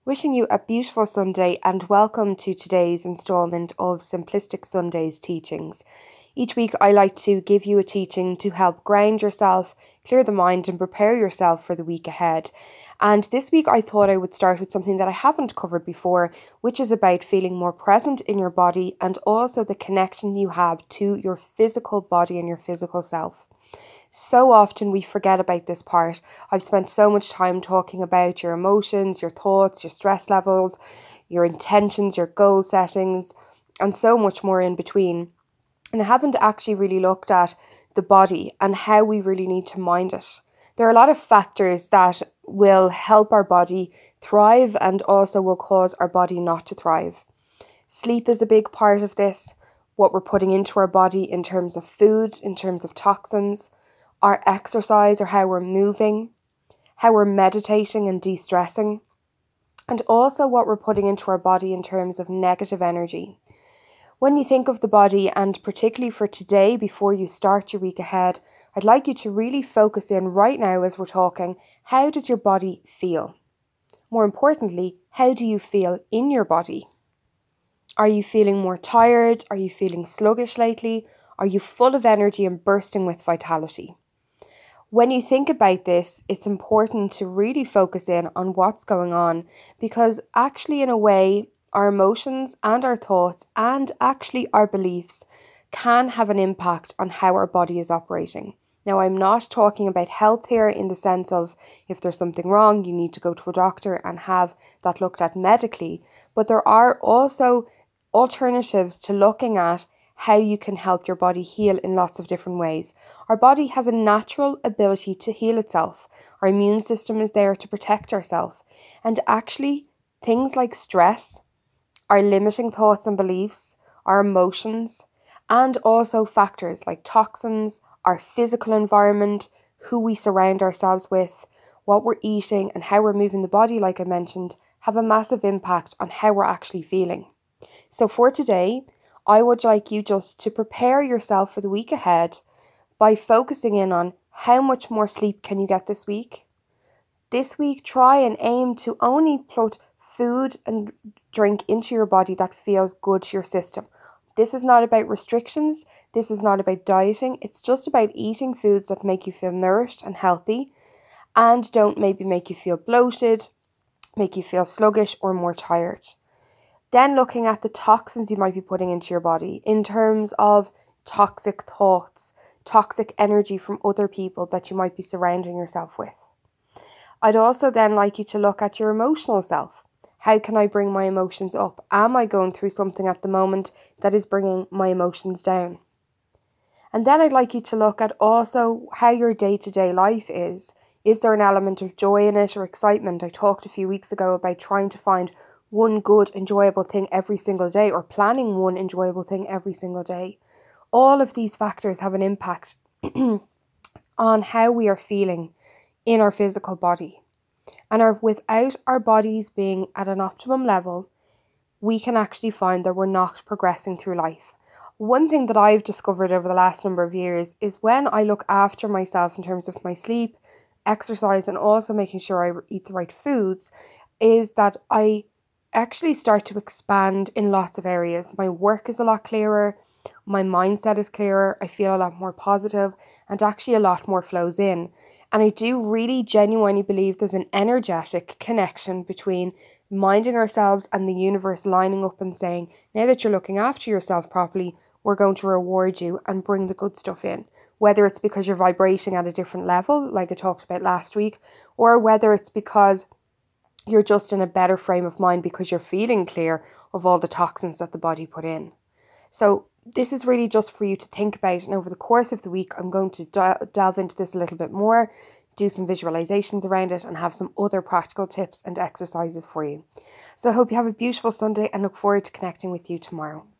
Wishing you a beautiful Sunday and welcome to today's instalment of Simplistic Sundays teachings. Each week I like to give you a teaching to help ground yourself, clear the mind and prepare yourself for the week ahead. And this week I thought I would start with something that I haven't covered before, which is about feeling more present in your body and also the connection you have to your physical body and your physical self. So often we forget about this part. I've spent so much time talking about your emotions, your thoughts, your stress levels, your intentions, your goal settings, and so much more in between. And I haven't actually really looked at the body and how we really need to mind it. There are a lot of factors that will help our body thrive and also will cause our body not to thrive. Sleep is a big part of this, what we're putting into our body in terms of food, in terms of toxins, our exercise or how we're moving, how we're meditating and de-stressing, and also what we're putting into our body in terms of negative energy. When you think of the body, and particularly for today before you start your week ahead, I'd like you to really focus in right now as we're talking, how does your body feel? More importantly, how do you feel in your body? Are you feeling more tired? Are you feeling sluggish lately? Are you full of energy and bursting with vitality? When you think about this, it's important to really focus in on what's going on because actually, in a way, our emotions and our thoughts and actually our beliefs can have an impact on how our body is operating. Now, I'm not talking about health here in the sense of if there's something wrong, you need to go to a doctor and have that looked at medically, but there are also alternatives to looking at how you can help your body heal in lots of different ways. Our body has a natural ability to heal itself. Our immune system is there to protect ourselves. And actually, things like stress, our limiting thoughts and beliefs, our emotions, and also factors like toxins, our physical environment, who we surround ourselves with, what we're eating, and how we're moving the body, like I mentioned, have a massive impact on how we're actually feeling. So for today, I would like you just to prepare yourself for the week ahead by focusing in on how much more sleep can you get this week. This week, try and aim to only put food and drink into your body that feels good to your system. This is not about restrictions. This is not about dieting. It's just about eating foods that make you feel nourished and healthy and don't maybe make you feel bloated, make you feel sluggish or more tired. Then looking at the toxins you might be putting into your body in terms of toxic thoughts, toxic energy from other people that you might be surrounding yourself with. I'd also then like you to look at your emotional self. How can I bring my emotions up? Am I going through something at the moment that is bringing my emotions down? And then I'd like you to look at also how your day-to-day life is. Is there an element of joy in it or excitement? I talked a few weeks ago about trying to find one good, enjoyable thing every single day or planning one enjoyable thing every single day. All of these factors have an impact on how we are feeling in our physical body. And without our bodies being at an optimum level, we can actually find that we're not progressing through life. One thing that I've discovered over the last number of years is when I look after myself in terms of my sleep, exercise, and also making sure I eat the right foods, is that I actually start to expand in lots of areas. My work is a lot clearer, my mindset is clearer, I feel a lot more positive, and actually a lot more flows in. And I do really genuinely believe there's an energetic connection between minding ourselves and the universe lining up and saying, now that you're looking after yourself properly, we're going to reward you and bring the good stuff in. Whether it's because you're vibrating at a different level, like I talked about last week, or whether it's because you're just in a better frame of mind because you're feeling clear of all the toxins that the body put in. So this is really just for you to think about, and over the course of the week I'm going to delve into this a little bit more, do some visualizations around it and have some other practical tips and exercises for you. So I hope you have a beautiful Sunday and look forward to connecting with you tomorrow.